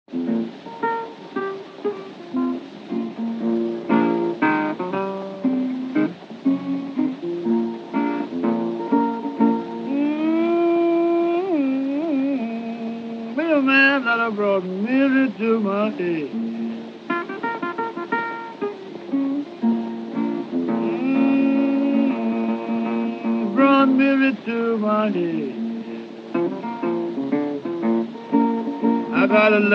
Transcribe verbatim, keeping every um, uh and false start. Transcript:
Mm, be a man that have brought misery to my head. Mm, brought misery to my head. I got a